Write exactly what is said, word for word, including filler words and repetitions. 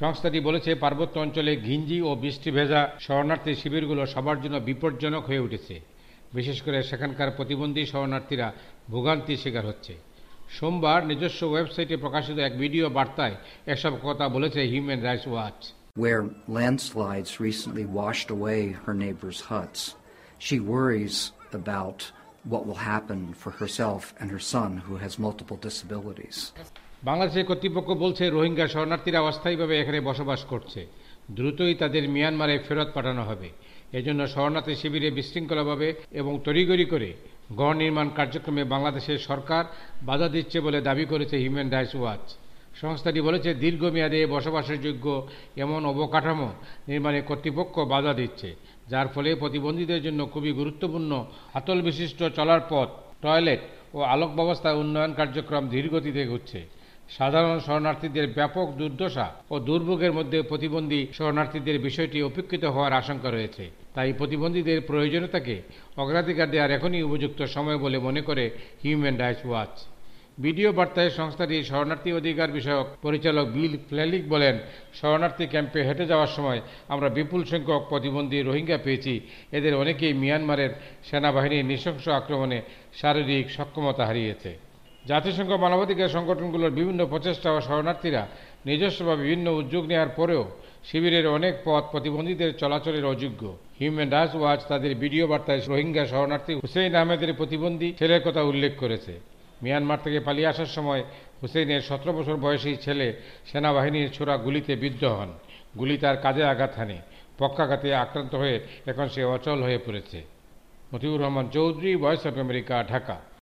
সংস্থাটি বলেছে, পার্বত্য অঞ্চলে ঘিঞ্জি ও বৃষ্টি ভেজা শরণার্থী শিবিরগুলো সবার জন্য বিপজ্জনক হয়ে উঠেছে। বিশেষ করে সেখানকার প্রতিবন্ধী শরণার্থীরা ভোগান্তির শিকার হচ্ছে। সোমবার নিজস্ব ওয়েবসাইটে প্রকাশিত এক ভিডিও বার্তায় এসব কথা বলেছে human rights watch. Where landslides recently washed away her neighbors' huts, she worries about what will happen for herself and her son, who has multiple disabilities. বাংলাদেশের কর্তৃপক্ষ বলছে, রোহিঙ্গা শরণার্থীরা অস্থায়ীভাবে এখানে বসবাস করছে। দ্রুতই তাদের মিয়ানমারে ফেরত পাঠানো হবে। এজন্য শরণার্থী শিবিরে বিশৃঙ্খলাভাবে এবং তড়িঘড়ি করে গড় নির্মাণ কার্যক্রমে বাংলাদেশের সরকার বাধা দিচ্ছে বলে দাবি করেছে হিউম্যান রাইটস ওয়াচ। সংস্থাটি বলেছে, দীর্ঘমেয়াদে বসবাসের যোগ্য এমন অবকাঠামো নির্মাণে কর্তৃপক্ষ বাধা দিচ্ছে, যার ফলে প্রতিবন্ধীদের জন্য খুবই গুরুত্বপূর্ণ হাতল বিশিষ্ট চলার পথ, টয়লেট ও আলোক ব্যবস্থার উন্নয়ন কার্যক্রম ধীরগতিতে ঘটছে। সাধারণ শরণার্থীদের ব্যাপক দুর্দশা ও দুর্ভোগের মধ্যে প্রতিবন্ধী শরণার্থীদের বিষয়টি উপেক্ষিত হওয়ার আশঙ্কা রয়েছে। তাই প্রতিবন্ধীদের প্রয়োজনীয়তাকে অগ্রাধিকার দেওয়ার এখনই উপযুক্ত সময় বলে মনে করে হিউম্যান রাইটস ওয়াচ। ভিডিও বার্তায় সংস্থাটির শরণার্থী অধিকার বিষয়ক পরিচালক বিল ফ্লেলিক বলেন, শরণার্থী ক্যাম্পে হেঁটে যাওয়ার সময় আমরা বিপুল সংখ্যক প্রতিবন্ধী রোহিঙ্গা পেয়েছি। এদের অনেকেই মিয়ানমারের সেনাবাহিনীর নৃশংস আক্রমণে শারীরিক সক্ষমতা হারিয়েছে। জাতিসংঘ মানবাধিকার সংগঠনগুলোর বিভিন্ন প্রচেষ্টা ও শরণার্থীরা নিজস্বভাবে বিভিন্ন উদ্যোগ নেওয়ার পরেও শিবিরের অনেক পথ প্রতিবন্ধীদের চলাচলের অযোগ্য। হিউম্যান রাইটস ওয়াচ তাদের ভিডিও বার্তায় রোহিঙ্গা শরণার্থী হুসেইন আহমেদের প্রতিবন্ধী ছেলের কথা উল্লেখ করেছে। মিয়ানমার থেকে পালিয়ে আসার সময় হুসেইনের সতেরো বছর বয়সী ছেলে সেনাবাহিনীর ছোড়া গুলিতে বিদ্ধ হন। গুলি তার কাজে আঘাত হানে। পক্ষাঘাতে আক্রান্ত হয়ে এখন সে অচল হয়ে পড়েছে। Motiur Rahman Chowdhury, voice of America, Dhaka.